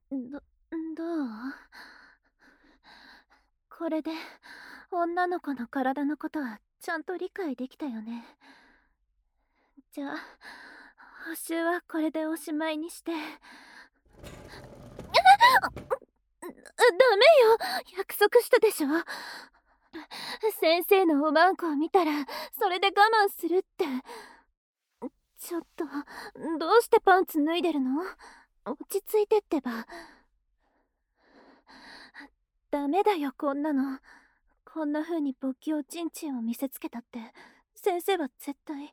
ど、どう？これで女の子の体のことはちゃんと理解できたよね。じゃあ補習はこれでおしまいにして。ダメよ、約束したでしょ。先生のおまんこを見たらそれで我慢するって。ちょっとどうしてパンツ脱いでるの？落ち着いてってば。ダメだよ、こんなの。こんな風に勃起おちんちんを見せつけたって先生は絶対。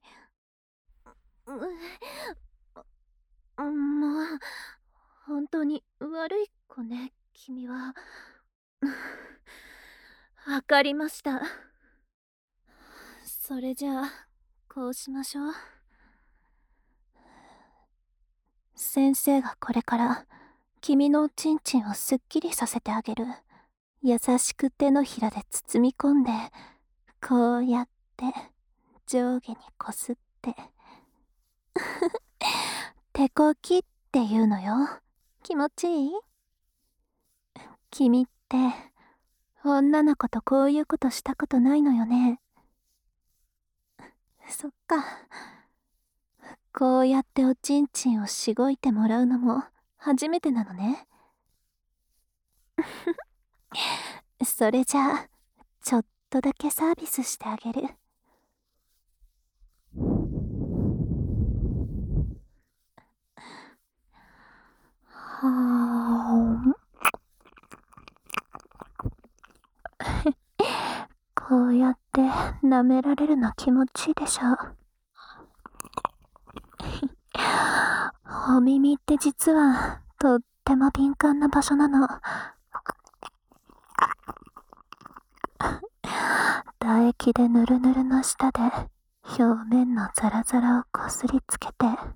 もう本当に悪い子ね、君は。わかりました。それじゃあこうしましょう。先生がこれから君のおちんちんをすっきりさせてあげる。優しく手のひらで包み込んで、こうやって上下にこすって。手こきっていうのよ。気持ちいい？君って女の子とこういうことしたことないのよね。そっか。こうやっておちんちんをしごいてもらうのも初めてなのね。それじゃあちょっとだけサービスしてあげる。はあ。こうやって舐められるの気持ちいいでしょ。お耳って実はとっても敏感な場所なの。唾液でヌルヌルの下で表面のザラザラをこすりつけて。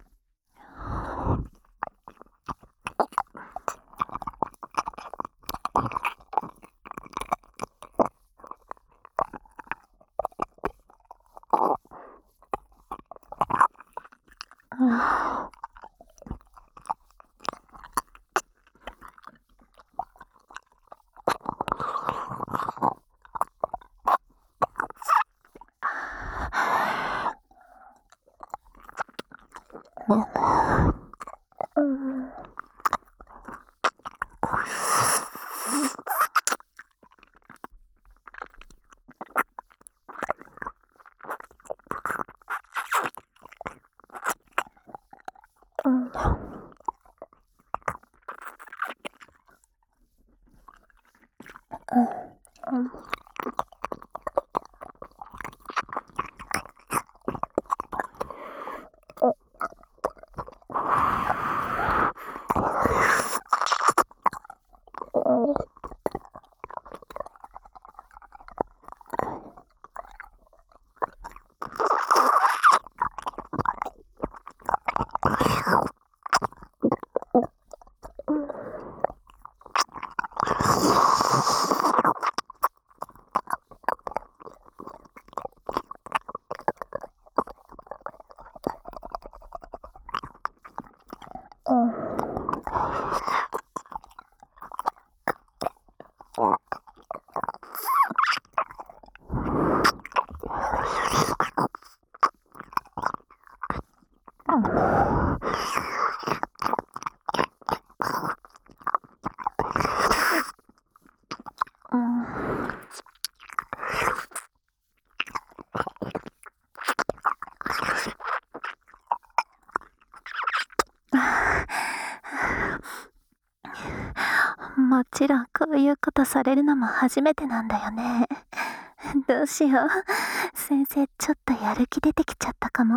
もちろんこういうことされるのも初めてなんだよね。どうしよう。先生ちょっとやる気出てきちゃったかも。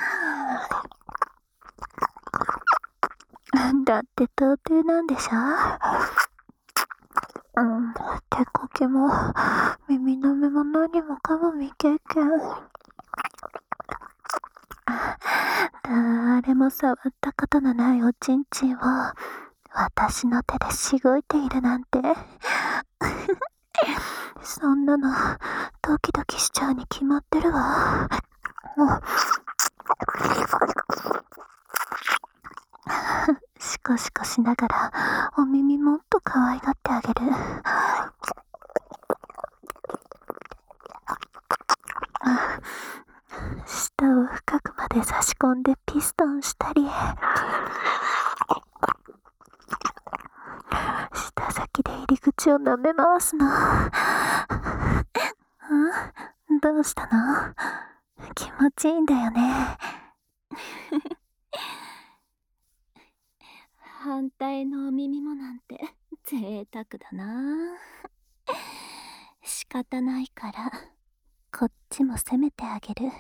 だって童貞なんでしょ。手こきも耳の目も何もかも未経験。誰も触ったことのないおちんちんを私の手でしごいているなんて。そんなのドキドキしちゃうに決まってるわ。しコシコしながらお耳もっと可愛がってあげる。舌を深くまで差し込んでピストンしたり、舌先で入り口を舐め回すの。どうしたの？気持ちいいんだよね。反対のお耳もなんて贅沢だな。仕方ないからこっちも責めてあげる。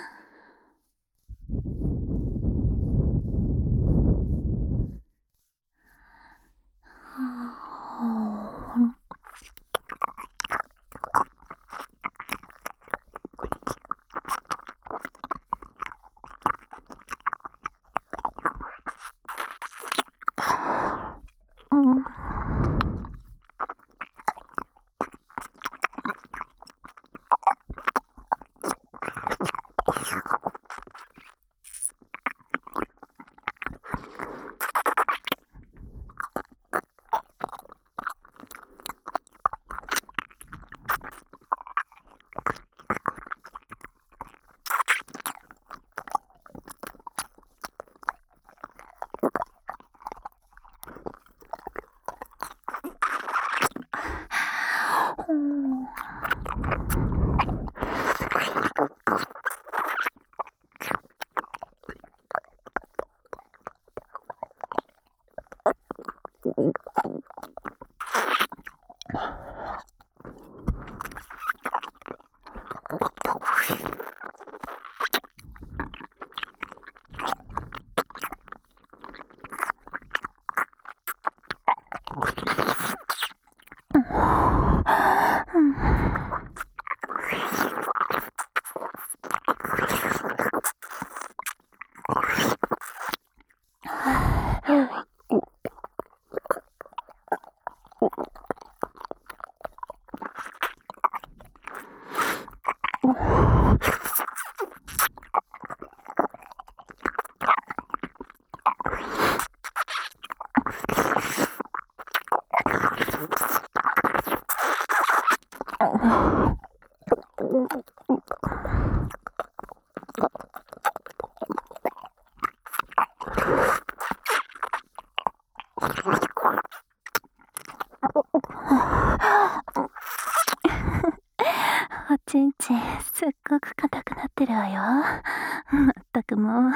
おちんちんすっごく硬くなってるわよ。まったくもう、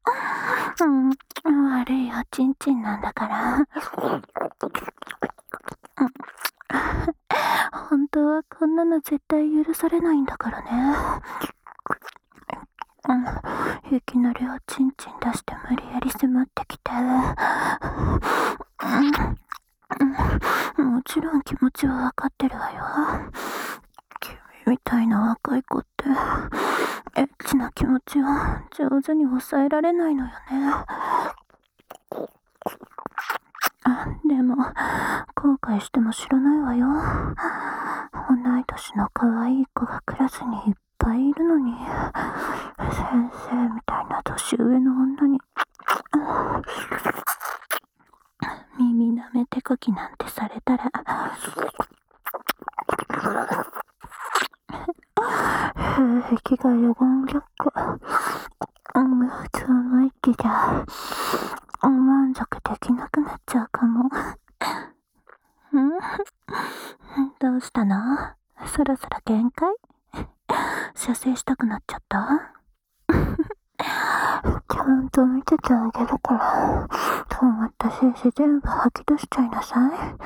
悪いおちんちんなんだから。本当はこんなの絶対許されないんだからね。いきなりおちんちん出して無理やり迫ってきて、もちろん気持ちはわかってるわよ。君みたいな若い子ってエッチな気持ちを上手に抑えられないのよね。でも後悔しても知らないわよ。同い年の可愛い子がクラスにいっぱいいるのに、先生みたいな年上の女に耳舐め手こきなんてされたら性癖が油断逆行。普通の息じゃ満足できなくなっちゃうかも。どうしたの？そろそろ限界？射精したくなっちゃった？ちゃんと見ててあげるから、溜まった精子全部吐き出しちゃいなさい。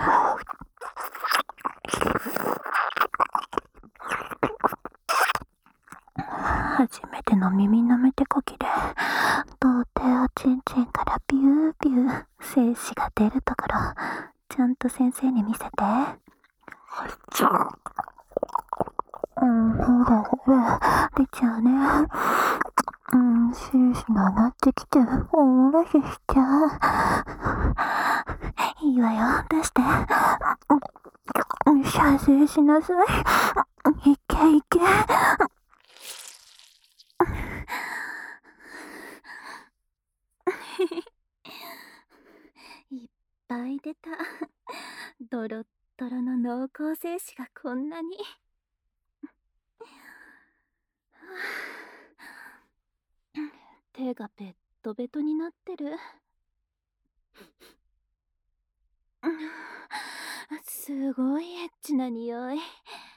初めての耳舐め手こきで童貞おちんちんからビュービュー精子が出るところ、ちゃんと先生に見せて。ほら出ちゃうね。精子が上がってきておもらししちゃう。いいわよ、出して。射精しなさい。いけいけ。 ぱい出た。ドロッドロの濃厚精子がこんなに。手がベットベトになってる。すごいエッチな匂い。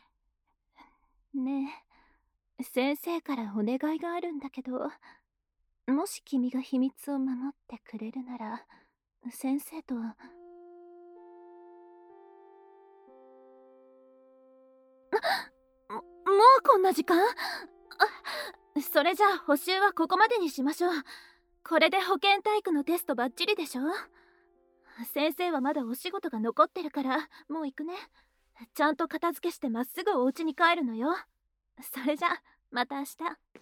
ねえ、先生からお願いがあるんだけど、もし君が秘密を守ってくれるなら、先生と。もうこんな時間？それじゃあ補習はここまでにしましょう。これで保健体育のテストバッチリでしょ。先生はまだお仕事が残ってるからもう行くね。ちゃんと片付けしてまっすぐお家に帰るのよ。それじゃまた明日。